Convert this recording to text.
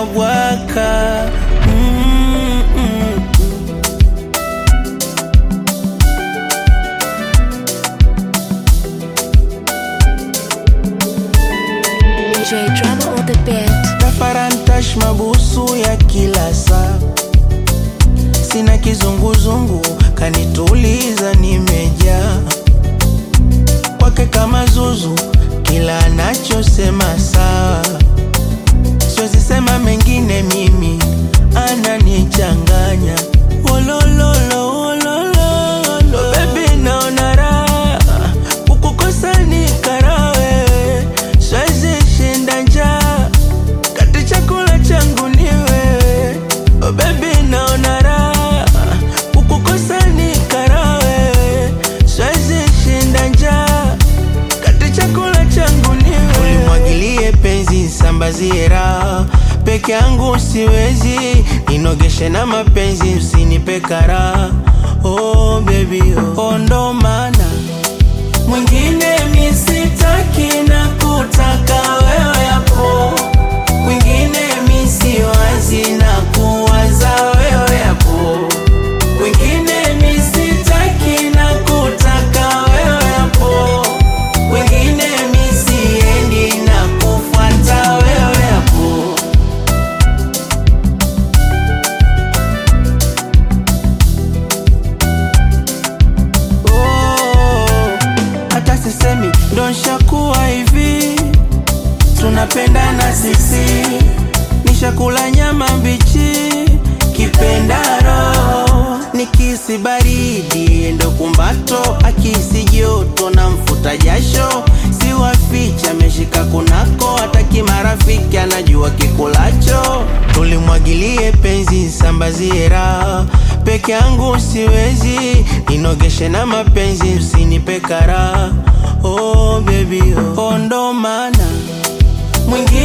mabwaka. J Drama on the beat. Tafarantash mabusu ya kila saa, sina kizunguzungu, kanituliza nimejaa kwake kama zuzu, kila anachosema sawa. Siwezi sema mengine, mimi ananichanganya. Wolololo, wolololo, baby naona raha, kukukosa ni kara wewe. Siwezi shinda njaa, kati chakula changu ni wewe. Baby naona raha, kukukosa ni kara wewe. Siwezi shinda njaa, kati chakula changu ni wewe. Ulimwagilie penzi, sambazie raha, peke yangu siwezi, ninogeshe na mapenzi, usinipe karaha. Oh baby, oh ndo maana mwingine mi sitaki, na kutaka wewe hapo. Mwingine mi siwazi, na kuwaza wewe hapo. Mwingine mi sitaki, na kutaka wewe hapo. Mwingine mi siendi, na kufuata wewe hapo. Hata sisemi ndo nshakuwa hivi, tunapendana sisi. Nishakula nyama mbichi, kipenda roho. Nikisi baridi ndo kumbato, akisi joto na mfuta jasho. Siwaficha meshika kunako, hata kimarafiki anajua kikulacho. Tulimwagilie penzi, sambazie raha, peke yangu siwezi, ninogeshe na mapenzi, usinipe karaha. Oh baby, oh ndo maana mwingine